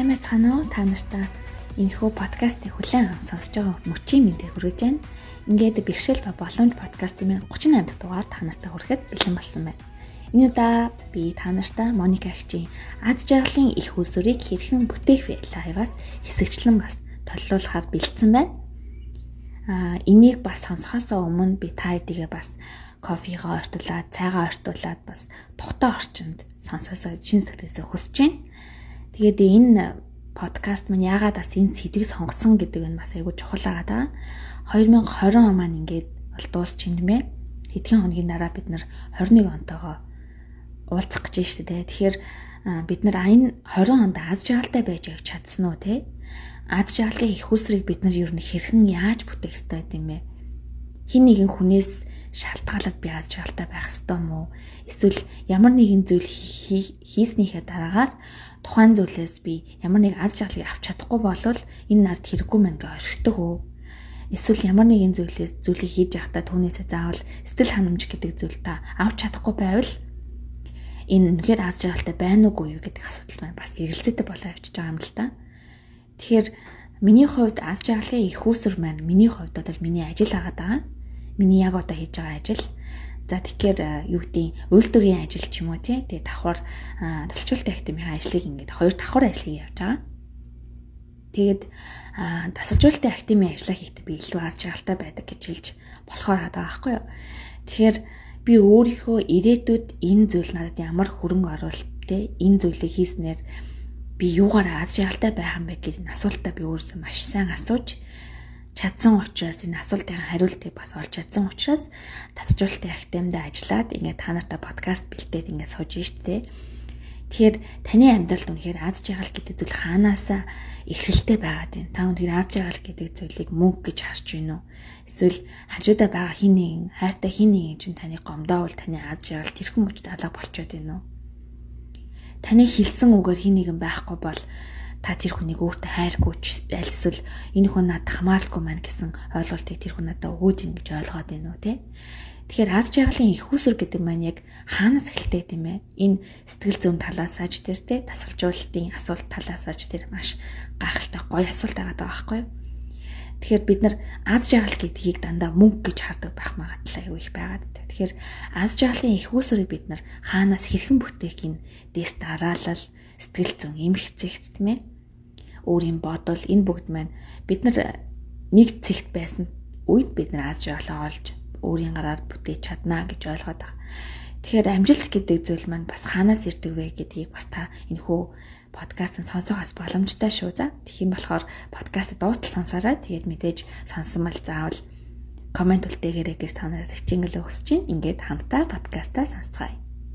Сайн байцгаана уу? Та нартай энэхүү подкастыг хүлээн сонсож байгаа мөчийн мэндийг хүргэж байна. Ингээд бэрхшээл ба боломж подкастын 38 дахь дугаар та нартай хүрэхэд бэлэн болсон байна. Энэ удаа би та нартай Моника агчийн ад жаргалын их усүрийг хэрхэн бүтээх вэ лайваас хэсэгчлэн бас толлуулахаар бэлдсэн байна. Энийг бас сонсохоос өмнө би та хэдийгээ бас кофегаа ортуулаад, цайгаа ортуулаад бас тухтай орчинд сонсосоо чин сэтгэлээсээ хүсэж байна. Тэгээд энэ подкаст маань яагаад бас энэ сэдвийг сонгосон гэдэг нь бас айгүй чухал байгаа. 2020 он маань ингээд бол дуусч байна. Хэдхэн хоногийн дараа бид нар 21 онтойгоо уулзах гэж байна шүү дээ. Тэгэхээр бид нар энэ 20 онд аз жаргалтай байж чадсан уу те? Аз жаргалын их усрыг бид нар ер нь хэрхэн яаж бүтээх ёстой юм бэ? Хин нэгэн хүнээс шалтгаалаад би аз жаргалтай байх ёстой мó? Эсвэл ямар нэгэн зүйл хийснийхээ дараагаар тухайн зүйлээс би ямар нэг аз жаргалыг авч чадахгүй болвол энэ надад хэрэггүй мэн гэж орхидог уу? Эсвэл ямар нэгэн зүйлийг хийж байхдаа түүнээсээ заавал сэтгэл ханамж гэдэг зүйл та авч чадахгүй байвал энэ үнэхээр аз жаргалтай байна уугүй юу гэдэг асуудал маань бас эргэлзээтэй болоо явчихж байгаа юм л та. Тэгэхээр миний хувьд аз жаргалын их усүр маань миний хувьд одоо миний ажил агаад байгаа. Миний яг одоо хийж байгаа ажил. За тэгэхээр юу гэдэг үйлдвэрийн ажил ч юм уу тий. Тэгээ давхар тасалжуулалтын академийн ажлыг ингээд хоёр давхар ажлыг явж байгаа. Тэгээд тасалжуулалтын академийн ажлаа хийхдээ би илүү аз жаргалтай байдаг гэж хэлж болохоор байгаа байхгүй юу. Тэгэхээр би өөрийнхөө ирээдүйд энэ зүйл надад ямар хөрөнгө оруулалт тий энэ зүйлийг хийснээр би юугаар аз жаргалтай байх юм бэ гэдэг асуултаа би өөрөөсөө маш сайн асууж чадсан учраас энэ асуултын хариултыг бас олж чадсан учраас тасалжуулалтын академид ажиллаад ингээд та нартай подкаст бэлдээд ингээд сууж штэ. Тэгэхээр таны амьдралд үнэхээр аз жаргал гэдэг зүйл хаанаасаа эхлэлтэй байгаад байна. Та үнэхээр аз жаргал гэдэг зүйлийг мөнгө гэж харж байна уу? Эсвэл хажуудаа байгаа хин нэгэн хайртай хин нэгэн чинь таны гомдоовол таны аз жаргал тэрхэн мөчд алга болчиход байна уу? Таны хэлсэн үгээр хин нэгэн байхгүй бол та тэр хүнийг өөртөө хайргүй аль эсвэл энэ хүн надад хамааралгүй маань гэсэн ойлголтыг тэр хүн надад өгөөд ийн гэж ойлгоод байна уу те. Тэгэхээр аз жаргалын их усүр гэдэг маань яг хаанаас эхэлдэг юм бэ? Энэ сэтгэл зүйн талаас аж тэр те тасалжуулалтын асуулт талаас аж тэр маш гайхалтай гоё асуулт байгаа байхгүй юу? Тэгэхээр бид нар аз жаргал гэдгийг дандаа мөнгө гэж хардаг байх магадлал аюу их байгаад байна. Тэгэхээр аз жаргалын их усүрийг бид нар хаанаас хэрхэн бүтээх энэ дэс дараалал сэтгэл зүйн эмх зэгц тийм ээ. Өөрийн бодол энэ бүгд маань бид нар нэг зэгт байсан үед бид нар аз жаргалаа олж өөрийн гараар бүтээж чаднаа гэж ойлгоод байгаа. Тэгэхээр амжилт гэдэг зүйл маань бас хаанаас ирдэг вэ гэдгийг бас та энэхүү подкастын сонсохоос боломжтой шүү за. Тэгхийн болохоор подкастыг дуустал сонсоорой. Тэгээд мэдээж сонсон бол заавал комент үлдээгээрэй гэж та нараас хичээнгэл өсөж чинь. Ингээд хамтдаа подкастаа сонсцгаая.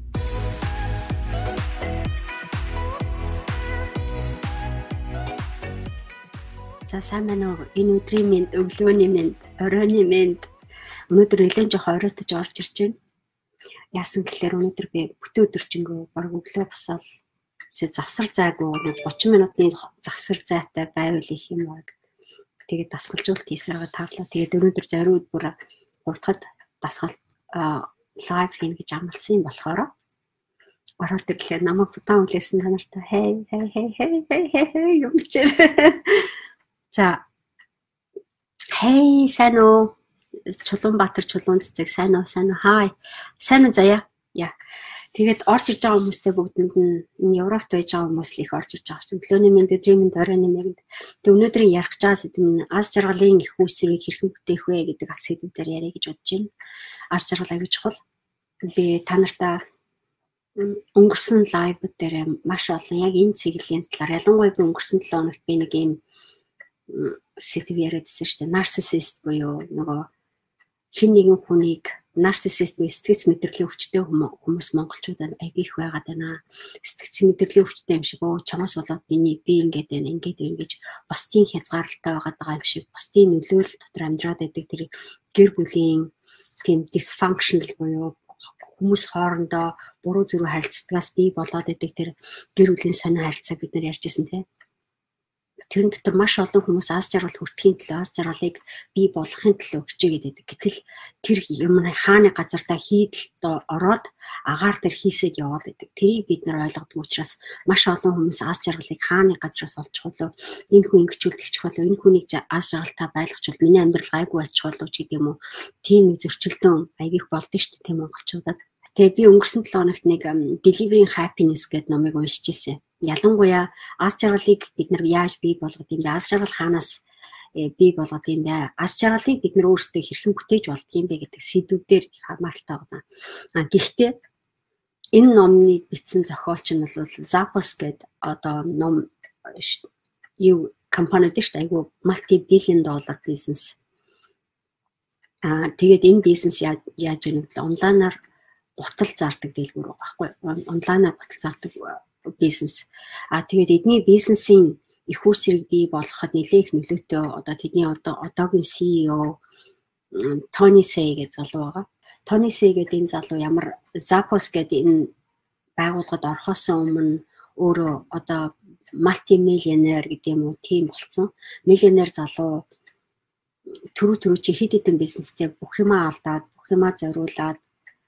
За сайн байна уу? Энэ өдрийн мэнд, өглөөний мэнд, оройн мэнд. Өнөөдөр нэлээд жоох оройтож орж ирж байна. Яасан гэхээр өнөөдөр би бүтэн өдөржингөө баг өглөө босоод завсар зайгүй 30 минутын завсар зайтай байвал их юм баг. Тэгээд дасгалжуулалт хийсээр таарлаа. Тэгээд өнөөдөр зориуд бүр 3 дахь дасгалт лайв хийнэ гэж амласан юм болохоор ороод ирэхээр намайг удаан үлээсэн та нартай хей юм чир. За хей сайн уу? Чулуунбаатар чулуун цэцэг сайн уу хай. Сайн уу заяа. Яа. Тэгээд орж ирж байгаа хүмүүстэй бүгдэнд нь энэ Европт байж байгаа хүмүүс л их орж ирж байгаа шүү. Өглөөний мэнд, өдрийн мэнд, оройн мэнд. Тэгээд өнөөдрийн ярих гэж байгаа сэдэв нь аз жаргалын их усрыг хэрхэн бүтээх вэ гэдэг сэдэв дээр яриа гэж бодож байна. Аз жаргал аягүй чухал. Би та нартай өнгөрсөн лайвууд дээр маш олон яг энэ цэглэлийн талаар ялангуяа би өнгөрсөн 7 хоногт би нэг юм сэдэв яриадсэн шүү дээ. Нарциссист буюу нөгөө хин нэгэн хүнийг нарциссист буюу сэтгэц мэдрэлийн өвчтөй хүмүүс монголчуудад аяг их байгаад байна. Сэтгэц мэдрэлийн өвчтөй юм шиг чамаас болоод би ингэж байна гэж бусдын хязгаарлалтай байгаа юм шиг бусдын нөлөөлөл дотор амьдраад байдаг тэр гэр бүлийн тийм dysfunctional буюу хүмүүс хоорондоо буруу зүрх харилцагаас бий болоод байдаг тэр гэр бүлийн сонио харилцааг бид нар ярьж ирсэн тийм. тэрэн дотор маш олон хүмүүс аз жаргал хүртэхийн төлөө аз жаргалыг бий болгохын төлөө хичээгээд байдаг. Гэтэл тэр юм хааны газартаа хийдэлт ороод агаар дээр хийсэд яваад байдаг. Тэрийг бид нар ойлгодог учраас маш олон хүмүүс аз жаргалыг хааны газраас олж болов энэ хүн ингэчүүлдэгч болов энэ хүнийг аз жаргалтай байлгачвал миний амьдрал гайгүй болчих болов ч гэдэг юм уу. Тийм зөрчилдөөн аягих болдсон шүү дээ тийм монголчуудад. Тэгээ би өнгөрсөн 7 хоногт нэг Delivering Happiness гэдэг номыг уншиж ирсэн. Ялангуяа аз жаргалыг бид нар яаж бий болгох юм бэ? Аз жаргал хаанаас бий болгох юм бэ? Аз жаргалыг бид нар өөрсдөө хэрхэн бүтээж болдго юм бэ гэдэг сэдвүүдээр хамааралтай байна. Гэхдээ энэ номыг бичсэн зохиолч нь бол Zappos гэдэг одоо ном юу компани дээ шүү дээ. Айгу multi-billion dollar бизнес. Тэгээд энэ бизнес яаж нэг онлайнаар гутал зардаг дэлгүүр байхгүй. Онлайнаар гутал зардаг бизнес. Тэгээд эдний бизнесийн их үүсвэрийг бий болгоход нэлээх нөлөөтэй одоо тэдний одоогийн CEO Tony Hsieh гэж залуу байгаа. Tony Hsieh гэдэг энэ залуу ямар Zappos гэдэг энэ байгууллагад орохоос өмнө өөрөө одоо multi-millionaire гэдэг юм уу тийм болсон. Миллионер залуу түрүү чи хэд хэдэн бизнестэй бүх юмаа алдаад, бүх юмаа зориулаад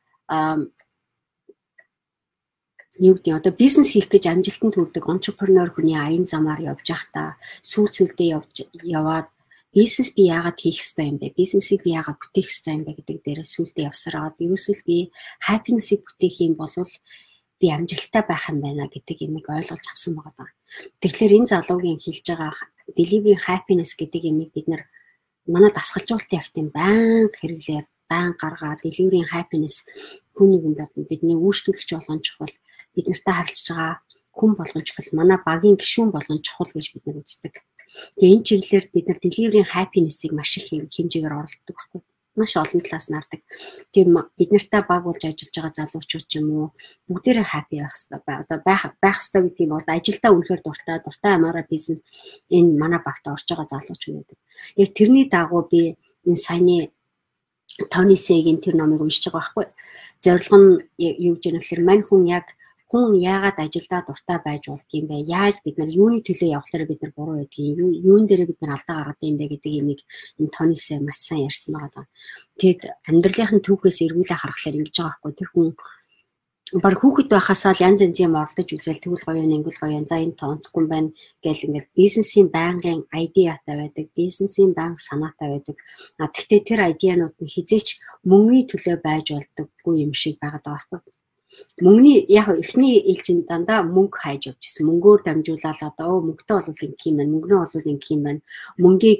юу гэдэг одоо бизнес хийх гэж амжилтанд хүрдэг entrepreneur хүний аян замаар явж байхдаа сүүлдээ яваад бизнес би яагаад хийх ёстой юм бэ? Бизнесийг би яагаад бүтээх ёстой юм бэ гэдэг дээрээ сүүлдээ явсараад ерөөсөө би happiness-ийг бүтээх юм бол би амжилттай байх юм байна гэдэг юмыг ойлгож авсан байгаа. Тэгэхээр энэ залуугийн хэлж байгаа Delivering Happiness гэдэг юмыг бид нар манай дасгалжуулалтын актын банк хэрэглээд банк гаргаад Delivering Happiness хүнийг бидний үйлчлүүлэгч болгон чухал бид нартай харилцаж байгаа хүн болгон чухал манай багийн гишүүн болгон чухал гэж бид нар үздэг. Тэгээ энэ чиглэлээр бид нар Delivering Happiness-ыг маш их хэмжээгээр оролддог байхгүй. Маш олон талаас нардаг. Тэгээд бид нартай баг болж ажиллаж байгаа залуучууд ч юм уу бүгдээрээ happy байх хэрэгтэй. Одоо байх хэрэгтэй гэдэг юм бол ажилдаа үнэхээр дуртай амаараа бизнес энэ манай багт орж байгаа залуучууд байдаг. Яг тэрний дагуу би энэ саяны Tony Hsieh-ийн тэр номыг уншиж байгаа байхгүй. Зорилго нь юу гэж нэхлээр мань хүн яагаад ажилдаа дуртай байж болдго юм бэ? Яаж бид нар юуны төлөө явахлаараа бид нар буруу байдгийг, юун дээрээ бид нар алдаа гаргадаг юм бэ гэдэг юмыг энэ Tony Hsieh маш сайн ярьсан байгаа. Тэгэд амьдралынхын түүхээс эргүүлээ харахаар ингэж байгаа байхгүй. Тэр хүн баг хүүхэд байхасаа л янз янзын оролдож үзэл тэгвэл гоё юм ингл гоё за энэ тооцгүй юм байна гэл ингээд бизнесийн байнгын айдиатай байдаг, бизнесийн банк санаатай байдаг. Гэхдээ тэр айдианууд нь хизээч мөнгөний төлөө байж болдоггүй юм шиг байгаад байгаа байхгүй. Мөнгөний яг эхний ээлжинд дандаа мөнгө хайж явж ирсэн. Мөнгөөр дамжуулаад одоо мөнгөтэй бол ингэ юм байна, мөнгөнөө бол ингэ юм байна. Мөнгийг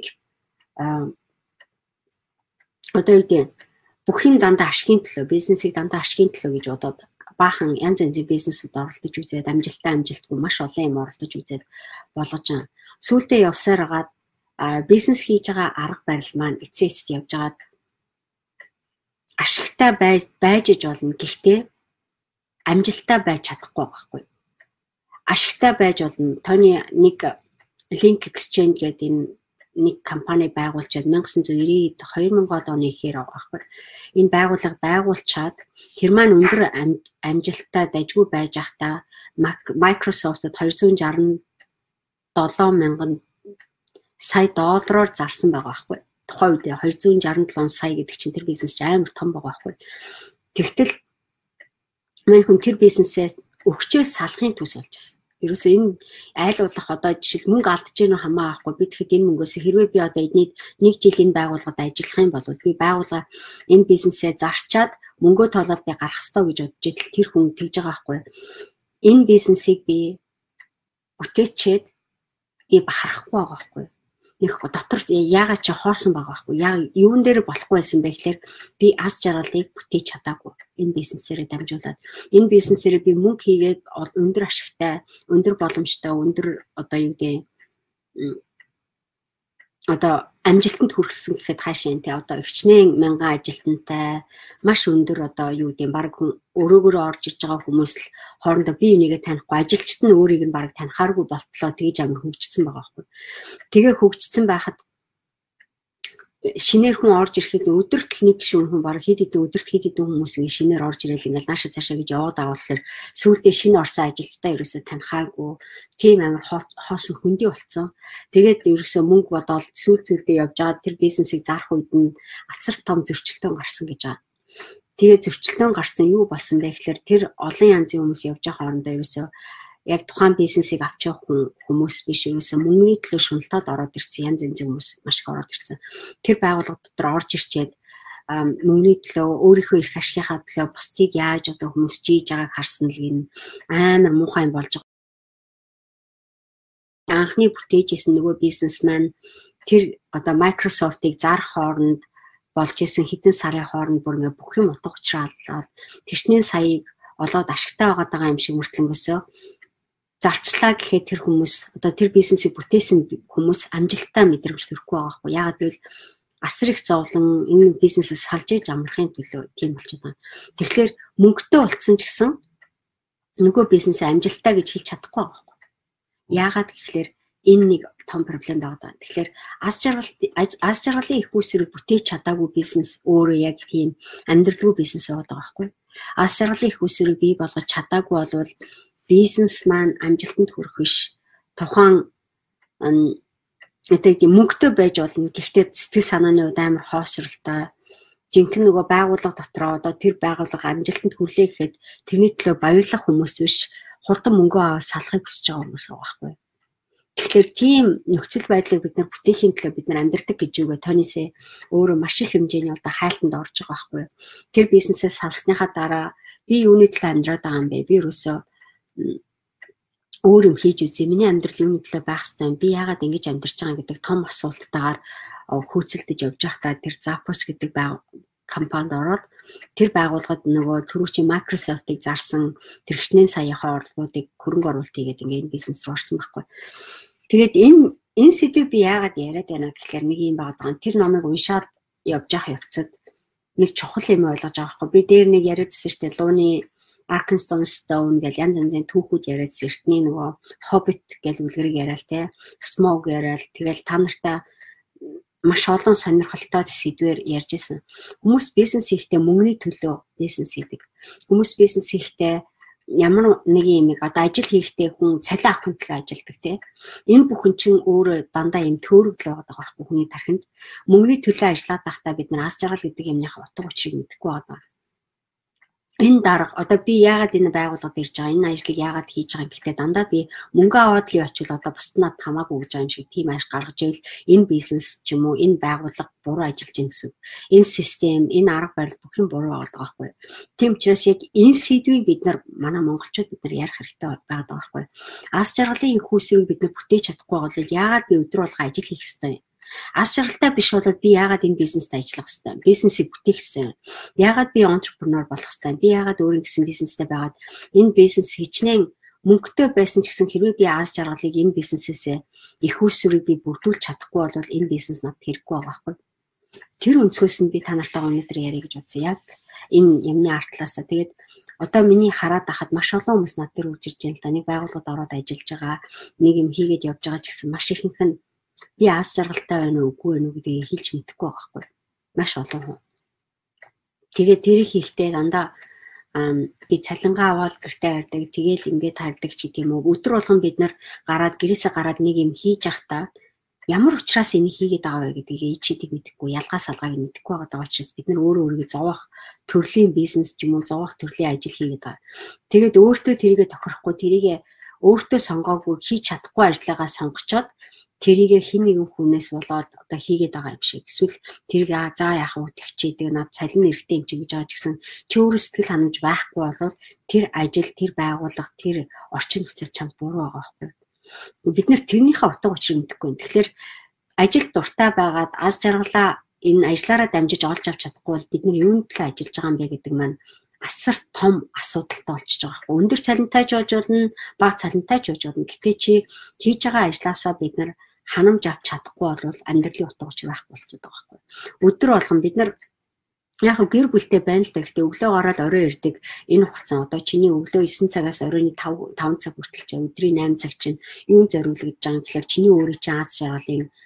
одоо юу гэдэг бүх юм дандаа ашигын төлөө, бизнесийг дандаа ашигын төлөө гэж бодоод баахан янз янзын бизнесүүд оролдож үзээд амжилтгүй маш олон юм оролдож үзээд болгож байгаа. Сүүлдээ явсаар хагаад бизнес хийж байгаа арга барил маань эцээцт явж хагаад ашигтай байж болно. Гэхдээ амжилттай байж чадахгүй байхгүй. Ашигтай байж болно. Тооны нэг Link Exchange гэдэг энэ нэг компани байгуулчаад 1990-д 2000 оны ихээр байгаа байхгүй. Энэ байгууллага байгуулчаад тэр маань өндөр амжилттай дажгүй байж байхдаа Microsoft-д 267 мянган сая доллараар зарсан байгаа байхгүй. Тухайн үед 267 сая гэдэг чинь тэр бизнес ч амар том байгаа байхгүй. Тэгтэл мань хүн тэр бизнесээ өгчөөс салахын төс болж байна. Ерөөсөө энэ айлуулах одоо жишээ мөнгө алдаж гэнэ хамаа авахгүй би тэгэхэд энэ мөнгөөс хэрвээ би одоо эдний 1 жил энэ байгууллагад ажиллах юм бол би байгууллага энэ бизнесээ зарчаад мөнгөө тоолоод би гарах ёстой гэж бодож идэл тэр хүн тэгж байгаа байхгүй. Энэ бизнесийг би бүтээчээд би бахарахгүй байгаа байхгүй. Нэг дотор яагаад ч хоосон байгаа байхгүй. Яг юун дээр болохгүй байсан бэ гэхээр би аз жаргалыг бүтээж чадаагүй. Энэ бизнесээрээ дамжуулаад энэ бизнесээрээ би мөнгө хийгээд өндөр ашигтай, өндөр боломжтой, өндөр одоо юу гэдэг одоо амжилтанд хүрсэн гэхэд хаашаа энэ одоо хичнээн мянган ажилтнтай маш өндөр одоо юу гэдэг баг өрөөгөөрөө орж ирж байгаа хүмүүс л хоорондоо би энийгээ танихгүй ажилчид нь өөрийг нь баг танихааргүй болтлоо тэгж амар хөгжсөн байгаа байхгүй. Тэгээ хөгжсөн байхад шинээр хүн орж ирэхэд өдөрт нэг шүн хүн баг хэд хэдэн хүмүүс ингэ шинээр орж ирэл ингээл наашаа цаашаа гэж яваад авахлаар сүүлдээ шинэ орсон ажилчдаа ерөөсөө танихаагүй тийм амар хоосон хөндий болцсон. Тэгээд ерөөсөө мөнгө бодоод сүүлдээ явж байгаа тэр бизнесийг зарах үед нь асар том зөрчилдөөн гарсан гэж байгаа. Тэгээд зөрчилдөөн гарсан юу болсон бэ гэхээр тэр олон янзын хүмүүс явж байгаа хоорондоо ерөөсөө яг тухайн бизнесийг авч явах хүмүүс биш ерөөсөө мөнгөний төлөө шуналтад ороод ирсэн янз янзын хүмүүс маш их ороод ирсэн. Тэр байгууллага дотор орж ирчээд мөнгөний төлөө өөрийнхөө эрх ашигынхаа төлөө бусдыг яаж одоо хүмүүс жийж байгааг харсан л гин амар муухай юм болж байгаа. Анхны бүтээжсэн нөгөө бизнесмен тэр одоо Microsoft-ыг зарах хооронд болж исэн хэдэн сарын хооронд бүр ингээ бүх юм утга учраалаад тэрчнээ саяыг олоод ашигтай байгаа юм шиг мөртлөнгөөсөө зарчлаа гэхэд тэр хүмүүс одоо тэр бизнесийг бүтээсэн хүмүүс амжилттай мэдрэмж төрөхгүй байгаа байхгүй. Яагаад гэвэл асар их зовлон энэ бизнесээс салж иж амрахын төлөө тийм болчиход байна. Тэгэхээр мөнгөтэй болцсон ч гэсэн нөгөө бизнесээ амжилттай гэж хэлж чадахгүй байгаа байхгүй. Яагаад гэхээр энэ нэг том проблем байгаа. Тэгэхээр аз жаргалын их үүсвэрийг бүтээж чадаагүй бизнес өөрөө яг тийм амьдралгүй бизнес байгаа байхгүй. Аз жаргалын их үүсвэрийг бий болгож чадаагүй болвол бизнес маань амжилтанд хүрэх биш. Тухайн одоо мөнгөтэй байж болно. Гэхдээ сэтгэл санааны хувьд амар хоосролтой. Жинхэнэ нөгөө байгууллага дотроо одоо тэр байгууллага амжилтанд хүрлээ гэхэд тэрний төлөө баярлах хүмүүс биш, хурдан мөнгөө аваад салахыг хүсэж байгаа хүмүүс байгаа байхгүй. Тэгэхээр тийм нөхцөл байдлыг бид нар бүтээхийн төлөө бид нар амьдрдаг гэж үгээ тонисээ өөрөө маш их хэмжээний одоо хайлтанд орж байгаа байхгүй. Тэр бизнесээ салсныхаа дараа би юуны төлөө амьдраад байгаа юм бэ? Би ерөөсөө өөр юм хийж үзье. Миний амьдрал юуны төлөө байх ёстой юм? Би яагаад ингэж амьдарч байгаа гэдэг том асуулттайгаар хөөцөлдөж явж байхдаа тэр Zappos гэдэг компанид ороод тэр байгууллагад нөгөө түрүүчийн Microsoft-ыг зарсан тэрэгчнээ саяхан орлогуудыг хөрөнгө оруулалт хийгээд ингээд бизнес руу орсон байхгүй. Тэгээд энэ сэдвийг би яагаад яриад байна гэхээр нэг юм байгаа. Тэр номыг уншаад явж явах явцад нэг чухал юм ойлгож байгаа байхгүй. Би дээр нэг яриадсэн шүү дээ. Лууны Arkenstone Stone гэж янз янзын түүхүүд яриадсэн. Эртний нөгөө Hobbit гэж үлгэрийг яриад те. Smaug яриад тэгэл та нартай маш олон сонирхолтой сэдвээр ярьж исэн. Хүмүүс бизнес хийхдээ мөнгөний төлөө бизнес хийдэг. Хүмүүс бизнес хийхдээ ямар нэг юм одоо ажил хийхдээ хүн цалин авахын төлөө ажилдаг тийм. Энэ бүхэн чинь өөрөө дандаа юм төөрөглөө байгаа байхгүй хүний тархинд. Мөнгөний төлөө ажиллаад байхдаа бид нар аз жаргал гэдэг юмныхаа утга учирыг мэдэхгүй байгаа. Энэ дарга одоо би яагаад энэ байгууллагад ирж байгаа энэ ажлыг яагаад хийж байгаа гэхдээ дандаа би мөнгө аваад л очивол одоо бусд над хамаагүй гэж байгаа юм шиг тийм ажил гаргаж ивэл энэ бизнес ч юм уу энэ байгууллага буруу ажиллаж байна гэсэн. Энэ систем энэ арга барил бүх юм буруу болдог байхгүй. Тийм учраас яг энэ сэдвийг бид нар манай монголчууд бид нар ярих хэрэгтэй байгаа байхгүй. Аз жаргалын их үүсвэрийг бид нар бүтээж чадахгүй бол яагаад би өдөр болго ажил хийх ёстой юм? Аз жаргалтай биш бол би яагаад энэ бизнест ажиллах ёстой юм? Бизнесийг бүтээх ёстой юм? Яагаад би entrepreneur болох ёстой юм? Би яагаад өөрийн гэсэн бизнестэй байгаад энэ бизнес хичнээн мөнгөтэй байсан ч гэсэн хэрвээ би аз жаргалыг энэ бизнесээсээ их үүсвэрийг би бүрдүүлж чадахгүй бол энэ бизнес надад хэрэггүй байгаа байхгүй. Тэр өнцгөөс нь би та нартайгаа өнөөдөр ярих гэж бодсон. Яг энэ юмны артлаасаа тэгээд одоо миний хараад байхад маш олон хүмүүс над дээр үржирж байна л да. Нэг байгууллагад ороод ажиллаж байгаа, нэг юм хийгээд явж байгаа ч гэсэн маш ихэнх нь би аз жаргалтай байна уу үгүй байна уу гэдгийг хэлж мэдэхгүй байгаа байхгүй. Маш олон хүн. Тэгээд тэр их ихтэй дандаа би цалингаа аваад гэртээ хардаг, тэгээл ингээд хардаг ч гэдэм үү. Өдөр болгон бид нар гэрээсээ гараад нэг юм хийж явахдаа ямар учраас энийг хийгээд байгаа вэ гэдгийг чидийг мэдэхгүй, ялгаа салгааг мэдэхгүй байгаа учраас бид нар өөрөө өөрийгөө зовоох төрлийн бизнес ч юм уу зовоох төрлийн ажил хийгээд байгаа. Тэгээд өөртөө тэрийгэ тохирохгүй, тэрийгэ өөртөө сонгоогүй хийж чадахгүй ажиллагаа сонгочоод тэрийг хин нэгэн хүнээс болоод одоо хийгээд байгаа юм шиг. Эсвэл тэрийг заа яах вэ тэгчээдэг над цалин нэрхтэй юм чи гэж байгаа ч гэсэн чи өөрөө сэтгэл ханамж байхгүй бол тэр ажил, тэр байгууллага, тэр орчин нөхцөл чамд буруу байгаа байхгүй. Бид нэр тэрнийхээ утга учирыг мэдэхгүй юм. Тэгэхээр ажилд дуртай байгаад аз жаргалаа энэ ажлаараа дамжиж олж авч чадахгүй бол бид нар юунд төлөө ажиллаж байгаа юм бэ гэдэг маань асар том асуудалтай болчихж байгаа байхгүй. Өндөр цалинтай ч болж болно, бага цалинтай ч болж болно. Гэтэ чи хийж байгаа ажлаасаа бид нар ханамж авч чадахгүй бол амьдралын утга учир байхгүй болчиход байгаа байхгүй. Өдөр болгон бид нар яг гэр бүлтэй байна л да. Гэхдээ өглөө гараад орой ирдэг. Энэ хугацаа одоо чиний өглөө 9 цагаас оройн 5 цаг хүртэл өдрийн 8 цаг чинь юун зориулагдж байгаа юм гэхээр чиний өөрийн чинь аз жаргалын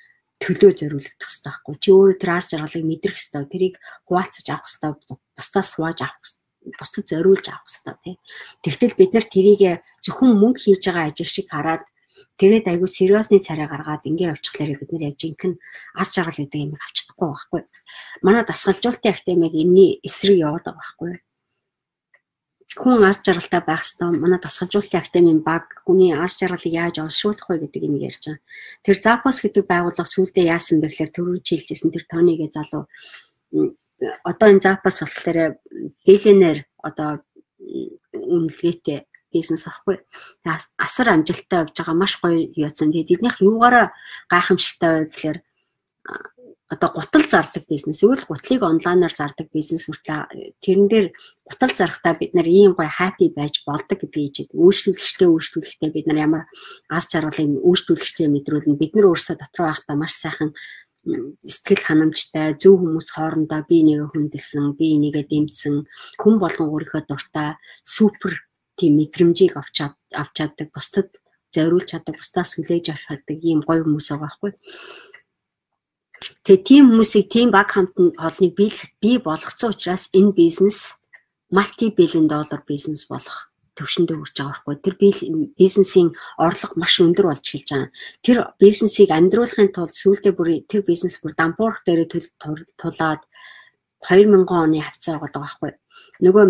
төлөө зориулагдах хэрэгтэй байхгүй. Чи өөрөө тэр аз жаргалыг мэдрэх хэрэгтэй. Тэрийг хуваалцаж авах хэрэгтэй. Бусдаас хувааж авах хэрэгтэй. Бусдад зориулж авах хэрэгтэй тий. Тэгтэл бид нар тэрийг зөвхөн мөнгө хийж байгаа ажил шиг хараад тэгээд айгүй сериусны царай гаргаад ингэ явчихлаарэ бид нар яг жинхэнэ аз жаргал гэдэг юм авч чадахгүй байхгүй. Манай дасгалжуулалтын академиг энэний эсрэг яваад байгаа байхгүй. Хүн аз жаргалтай байх ёстой. Манай дасгалжуулалтын академийн баг хүний аз жаргалыг яаж олшуулах вэ гэдэг юм ярьж байгаа. Тэр Zappos гэдэг байгууллага сүүлдээ яасан бэ гэхээр түрүү хэлжсэн тэр Тонигээ залуу одоо энэ Zappos болохоор биллионер одоо үнэлгээтэй бизнес ахгүй. Асар амжилттай явж байгаа маш гоё яатсан. Тэгээд эднийх юугаараа гайхамшигтай вэ гэхээр одоо гутал зардаг бизнес. Өгөл гутлыг онлайнаар зардаг бизнес хүртэл тэрэн дээр гутал зарахтаа бид нар ийм гоё happy байж болдог гэдгийг үйлчлүүлэгчтэй бид нар ямар аз жаргалыг үйлчлүүлэгчтэй мэдрүүлнэ. Бид нар өөрсдөө дотор байхдаа маш сайхан сэтгэл ханамжтай, зөв хүмүүс хоорондоо бие нэгэ хүндэлсэн, бие нэгэ дэмжсэн, хүн болгон өөрийнхөө дуртай супер тийм мэдрэмжийг авч чаддаг, бусдад зориулж чаддаг, бусдаас хүлээж авч чаддаг ийм гоё хүмүүс байгаа байхгүй. Тэгээ тийм хүмүүсийг тийм баг хамтны олныг бий болгоцсон учраас энэ бизнес multi-billion dollar бизнес болох төвшөндөө хүрч байгаа байхгүй. Тэр бизнесийн орлого маш өндөр болж эхэлж байгаа. Тэр бизнесийг амьдруулахын тулд сүүлдээ бүр тэр бизнес бүр дампуурах дээр тулаад 2000 оны хавцаар байгаа байхгүй. Нөгөө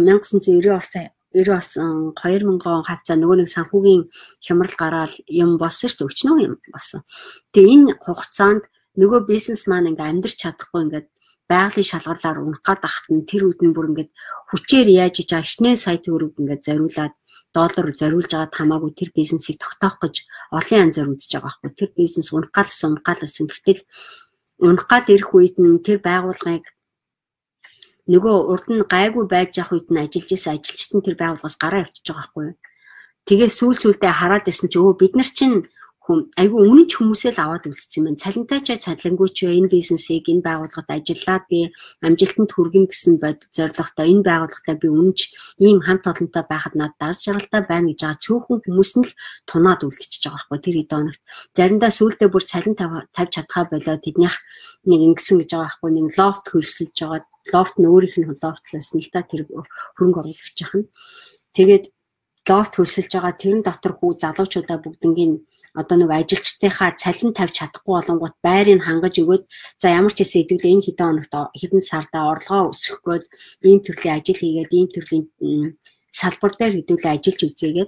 1990 2000 он хавцаа нөгөө нэг санхүүгийн хямрал гараад юм болсон шүү дээ. Өчнөө юм болсон. Тэгээ энэ хугацаанд нөгөө бизнес маань ингээ амьдрч чадахгүй ингээ байгалийн шалгарлаар унах гад ахт нь тэр үед нь бүр ингээ хүчээр яаж иж байгаа 9 сая төгрөг ингээ зориулаад доллар зориулж байгаа хамаагүй тэр бизнесийг тогтоох гэж олон янзаар үзэж байгаа байхгүй. Тэр бизнес унах галсан. Гэтэл унах гад ирэх үед нь тэр байгууллагыг нөгөө урд нь гайгүй байж явах үед нь ажиллаж исэн ажилчид нь тэр байгууллагаас гараа явчихж байгаа байхгүй. Тэгээ сүүлдээ хараад байсан чи бид нар чинь айгүй үнэнч хүмүүсээ л аваад үлдсэн юм. Цалинтай ч цалингүйч энэ бизнесийг энэ байгууллагад ажиллаад би амжилтанд хүргэн гэсэн зорилготой энэ байгууллагатай би үнэнч ийм хамт олонтой байхад надад аз жаргалтай байна гэж байгаа цөөхөн хүмүүс нь л тунаад үлдчихэж байгаа байхгүй тэр хэдэн хоногт. Заримдаа сүүлдээ бүр цалин тавьж чадхаа болоо тэднийх нэг ингэсэн гэж байгаа байхгүй нэг лофт хөлсөлж байгаа. Лофт нь өөрийнх нь лофтлбайсан л та тэр хөрөнгө оруулагч юм. Тэгээд лофт хөлсөлж байгаа тэрэн дотор хүү залуучуудаа бүгднийг одоо нэг ажилчдынхаа цалин тавьж чадахгүй болонгууд байрыг хангаж өгөөд за ямар ч хэсэг хэдүүлээ энэ хэдэн сарда орлогоо өсгөхгүйд ийм төрлийн ажил хийгээд ийм төрлийн салбар дээр хэдүүлээ ажиллаж үзээгээд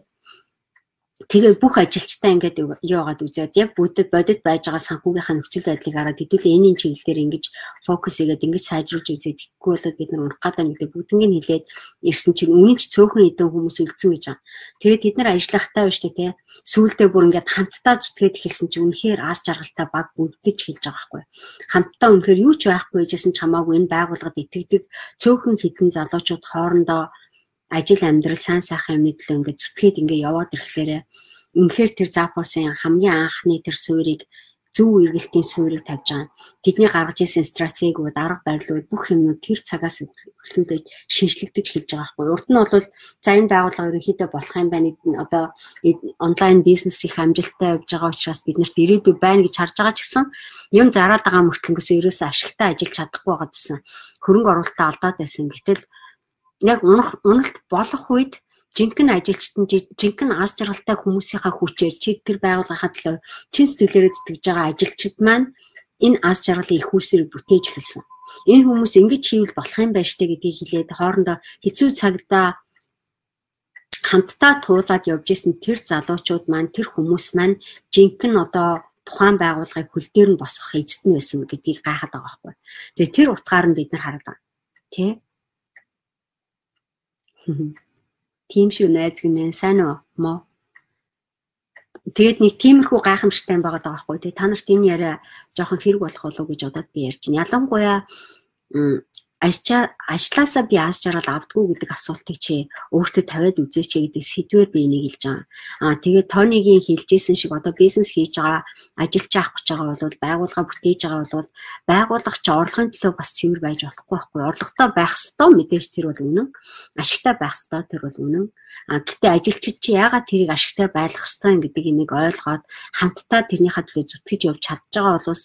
тэгээ бүх ажилчтай ингээд яваад үзээд яг бодит байж байгаа санхүүгийнхаа нөхцөл байдлыг хараад хэдүүлээ энэний чиглэл дээр ингэж фокус хийгээд ингэж сайжруулж үзээд тэгэхгүй болоод бид нар унах гадаа нэгдэ бүгднийг хэлээд ирсэн чинь үнэнч цөөхөн хэдэн хүмүүс үлдсэн гэж байгаа. Тэгээд бид нар ажиллахтаа биш тий сүүлдээ бүр ингээд хамтдаа зүтгээд эхэлсэн чинь үнэхээр аз жаргалтай баг бүгдэж хэлж байгаа байхгүй. Хамтдаа үнэхээр юу ч байхгүй гэжсэн ч хамаагүй энэ байгууллагад итгэдэг цөөхөн хэдэн залуучууд хоорондоо ажил амьдрал сайн сайхан мэдлээ ингээд зүтгээд ингээд яваад ирэхлээрээ үнэхээр тэр Zappos-ын хамгийн анхны тэр суурийг зөв эргэлтийн суурийг тавьж байгаа. Тэдний гаргаж ирсэн стратегиуд, арга барилууд бүх юмнууд тэр цагаас эхлүүлээд шинжлэгдэж эхэлж байгаа байхгүй. Урд нь бол за энэ байгууллага ерөнхийдөө болох юм байна. Одоо онлайн бизнес их амжилттай явж байгаа учраас биднэрт ирээдүй байна гэж харж байгаа ч гэсэн юм зараад байгаа мөртлөнгөөс ерөөсөө ашигтай ажиллаж чадахгүй байгаа гэсэн хөрөнгө оруулалтаа алдаад байсан. Гэтэл яг уналт болох үед жинхэнэ ажилчид нь жинхэнэ аз жаргалтай хүмүүсийнхаа хүчээр чи тэр байгууллагынхаа төлөө чин сэтгэлээрээ зүтгэж байгаа ажилчид маань энэ аз жаргалын их үүсвэрийг бүтээж эхэлсэн. Энэ хүмүүс ингэж хийвэл болох юм байна штэ гэдгийг хэлээд хоорондоо хэцүү цагдаа хамтдаа туулаад явж исэн тэр залуучууд маань тэр хүмүүс маань жинхэнэ одоо тухайн байгууллагыг хөл дээр нь босгох эзэд нь байсан гэдгийг гайхаад байгаа байхгүй. Тэгээ тэр утгаар нь бид нар хараад байгаа. Тэ? Тийм шүү найз гинэ сайн уу мó. Тэгээд нэг тиймэрхүү гайхамшигтай байгаад байгаа байхгүй тий. Та нарт энэ яриа жоохон хэрэг болох болов уу гэж удаад би ярьж байна. Ялангуяа ажлаасаа би аз жаргал авдаггүй гэдэг асуултыг чи өөртөө тавиад үзээч гэдэг сэдвээр би энийг хэлж байгаа. Тэгээд Тонигийн хэлжсэн шиг одоо бизнес хийж байгаа, ажилч авах гэж байгаа бол байгууллага бүтээж байгаа бол байгууллага чи орлогын төлөө бас цэвэр байж болохгүй байхгүй. Орлоготой байх ёстой мэдээж тэр бол үнэн. Ашигтай байх ёстой тэр бол үнэн. Гэхдээ ажилчид чи яагаад тэрийг ашигтай байлгах ёстой юм гэдэг энийг ойлгоод хамтдаа тэрнийхээ төлөө зүтгэж явж чадж байгаа бол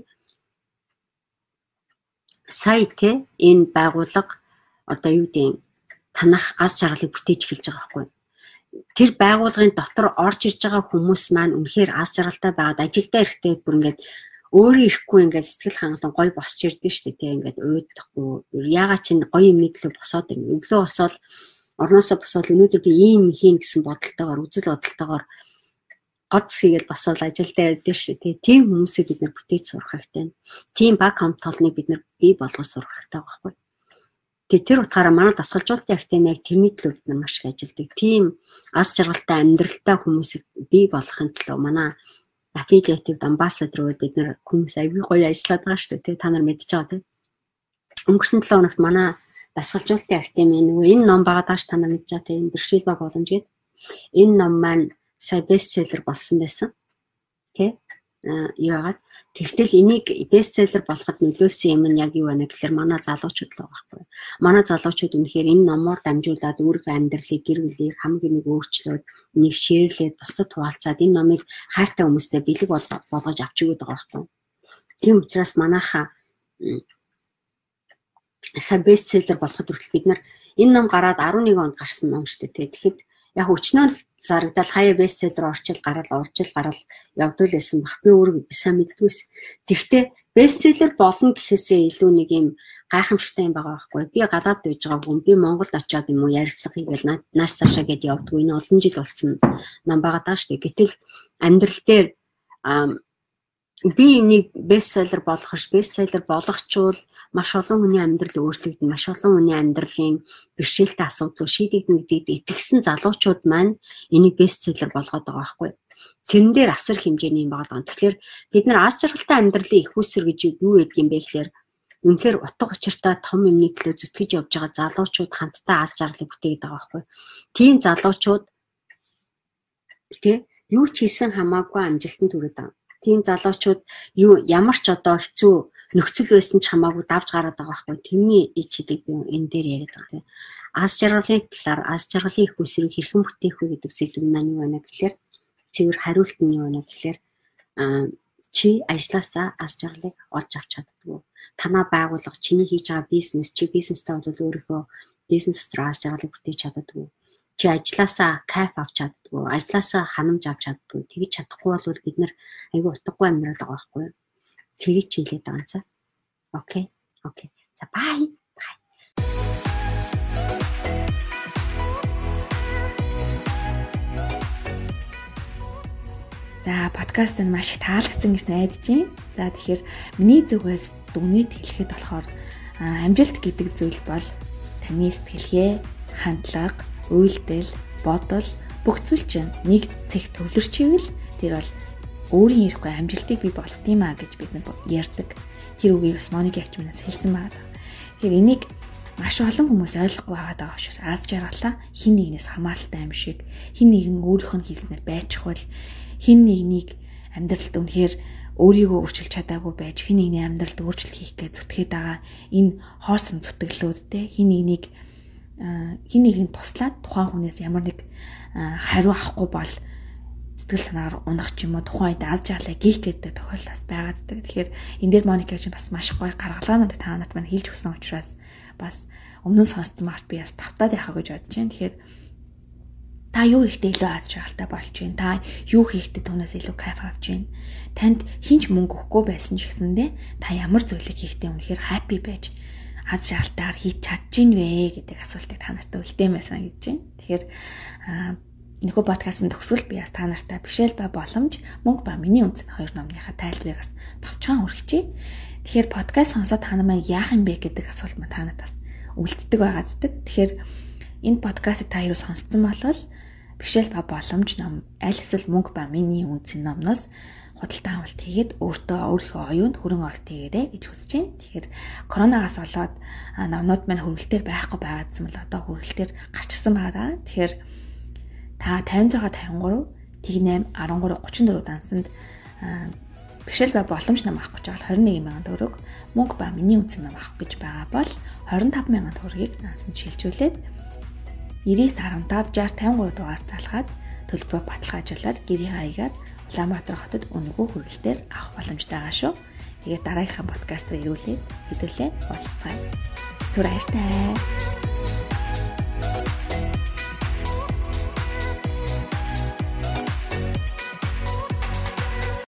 сая те энэ байгууллага одоо юу гэдэг танах аз жаргалыг бүтээж эхэлж байгаа байхгүй. Тэр байгууллагын дотор орж ирж байгаа хүмүүс маань үнэхээр аз жаргалтай байгаад ажилдаа ирэхдээ бүр ингээд өөрөө ирэхгүй ингээд сэтгэл хангалуун гоё босч ирдэ штэ те ингээд уйдахгүй. Яагаад ч гоё юмны төлөө босоод ирнэ. Өглөө босоод орноосоо босоод өнөөдөр би ийм хийн гэсэн бодолтойгоор үзэл бодолтойгоор гоц хийгээл босоод ажилдаа ирдэ штэ тийм хүмүүсийг бид нар бүтээж сурах хэрэгтэй. Тийм баг хамт толныг бид нар бий болгож сурах хэрэгтэй байхгүй. Тэгээ тэр утгаараа манай дасгалжуулалтын академиг тэрний төлөө бид нар маш их ажилладаг. Тийм аз жаргалтай амьдралтай хүмүүсийг бий болгохын төлөө манай affiliated ambassador бид нар хүмүүс аягүй гоё ажиллаад байгаа штэ та нар мэдчихэж байгаа тийм. Өнгөрсөн 7 хоногт манай дасгалжуулалтын академи нөгөө энэ ном байгаа дааш та нар мэдж байгаа тийм бэрхшээл баг боломж гэдэг. Энэ ном маань сая бестселлер болсон байсан. Тэ? Яагаад тэгтэл энийг бестселлер болоход нөлөөсөн юм нь яг юу вэ гэхээр манай залуучууд л байгаа байхгүй. Манай залуучууд үнэхээр энэ номоор дамжуулаад өөрийнхөө амьдралыг гэр бүлийг хамгийн нэг өөрчлөөд энийг шеэрлээд бусдад хуваалцаад энэ номыг хайртай хүмүүстэй бэлэг болгож авч өгöd байгаа байхгүй. Тийм учраас манайхаа сая бестселлер болоход хүртэл бид нар энэ ном гараад 11 онд гарсан ном шүү дээ. Тэгэхэд яг өчнөө зарагдал хаяа бестселлер орчил гараад явдал байсан бах. Би өөрөө сайн мэддгүйс. Тэгвэл бестселлер болно гэхээсээ илүү нэг юм гайхамшигтай юм байгаа байхгүй. Би гадаад байж байгаа хүн би Монголд очиод юм уу ярилцлага хийгээл нааш цаашаа гээд явдгүй. Энэ олон жил болсон ном байгаа даа шүү дээ. Гэтэл амьдрал дээр би энийг бестселлер болгохчвол маш олон хүний амьдрал өөрчлөгдөн, маш олон хүний амьдралын бэрхшээлтэй асуудлууд шийдэгдэн гэдэгт итгэсэн залуучууд маань энийг бестселлер болгоод байгаа байхгүй. Тэрэн дээр асар хэмжээний юм байгаа. Тэгэхээр бид нар аз жаргалтай амьдралын их үүсвэр гэж юу гэдэг юм бэ гэхээр үнэхээр утга учиртай том юмны төлөө зүтгэж явж байгаа залуучууд хамтдаа аз жаргалыг бүтээгээд байгаа байхгүй. Тийм залуучууд юу ч хийсэн хамаагүй амжилтанд хүрээд байгаа. Тийм залуучууд ямар ч одоо хэцүү нөхцөл байсан ч хамаагүй давж гараад байгаа байхгүй. Тэрний чидэг би энэ дээр яриад байгаа. Аз жаргалын талаар аз жаргалын их үүсвэрийг хэрхэн бүтээх вэ гэдэг сэдв маань юу вэ гэхээр цэвэр хариулт нь юу вэ гэхээр чи ажилласаа аз жаргалыг олж авч чаддгүй. Танаа байгууллага чиний хийж байгаа бизнес чи бизнестэй бол өөрийнхөө бизнес дотор аз жаргалыг бүтээж чаддгүй. Чи ажилласаа кайф авч чаддгүй, ажилласаа ханамж авч чаддгүй. Тэгж чадахгүй бол бид нар айгүй утгагүй амьдрал байгаа байхгүй юу? Тэрийг чи хэлээд байгаа юм цаа. Окей. За бай. За подкаст нь маш их таалагдсан гэж найдаж байна. За тэгэхээр миний зүгээс дүгнэлт хэлэхэд болохоор амжилт гэдэг зүйл бол таны сэтгэлгээ, хандлага, үйлдэл, бодол бүх зүйл чинь нэг цэгт төвлөрчихвэл тэр бол өөрийн ирэхгүй амжилтыг бий болгох юм аа гэж бид нар ярьдаг. Тэр үгийг бас Моники ачмаас хэлсэн байна. Тэгэхээр энийг маш олон хүмүүс ойлгохгүй байгаа учраас аз жаргалаа хин нэгнээс хамааралтай юм шиг хин нэгэн өөрийнх нь хэлснээр байчихвал хин нэгнийг амьдралд үнэхээр өөрийгөө өөрчилж чадаагүй байж хин нэгний амьдралд өөрчлөлт хийх гэж зүтгээд байгаа энэ хоосон зүтгэлүүдтэй хин нэгний туслаад тухайн хүнээс ямар нэг хариу авахгүй бол сэтгэл санаагаар унах ч юм уу тухайн үед алж яалаа гих гэдэг тохиолдол байгаад байдаг. Тэгэхээр энэ дээр Моника чинь бас маш гоё гаргалгаанууд та надад маань хэлж өгсөн учраас бас өмнө нь сонсцсон март би бас тавтаад яхаа гэж бодож байна. Тэгэхээр та юу хийхдээ илүү аз жаргалтай болж байна. Та юу хийхдээ түүнээс илүү кайф авч байна. Танд хинч мөнгө өгөхгүй байсан ч гэсэндээ та ямар зүйлийг хийхдээ үнэхээр happy байж аз жаргалтайгаар хийж чадчихин вэ гэдэг асуултыг та нартай үлдээмээ санагдаж байна. Тэгэхээр энэхүү подкастын төгсгөл би бас та нартай бишэл ба боломж мөнгө ба миний үнцэн хоёр номныхаа тайлбарыг бас товчхон хүргэчихье. Тэгэхээр подкаст сонсоод та нар маань яах юм бэ гэдэг асуулт маань та надаас үлддэг байгааддаг. Тэгэхээр энэ подкастыг та юу сонссон болвол бишэл ба боломж ном аль эсвэл мөнгө ба миний үнцэн номноос худалдан авалт хийгээд өөрийнхөө оюунд хөрөнгө оруулалт хийгээрэй гэж хүсэж байна. Тэгэхээр коронавигаас болоод номнууд маань хөргөлтөөр байхгүй байгаадсан бол одоо хөргөлтөөр гарчихсан байгаа. Тэгэхээр та 56 53 8 13 34 дансанд бэрхшээл ба боломж нам авах гэж бол 21,000 төгрөг, мөнгө ба миний үнцэн нам авах гэж байгаа бол 25,000 төгрөгийг нансанд шилжүүлээд 99.15 60 53 дугаар залгаад төлбөрөө баталгаажуулаад гэрийн хаягаар Улаанбаатар хотод үнэгүй хөргөлтөөр авах боломжтой байгаа шүү. Тэгээд дараагийнхаа подкастаар ирүүлээд хэдүүлээ уулзцаая. Түр баяртай.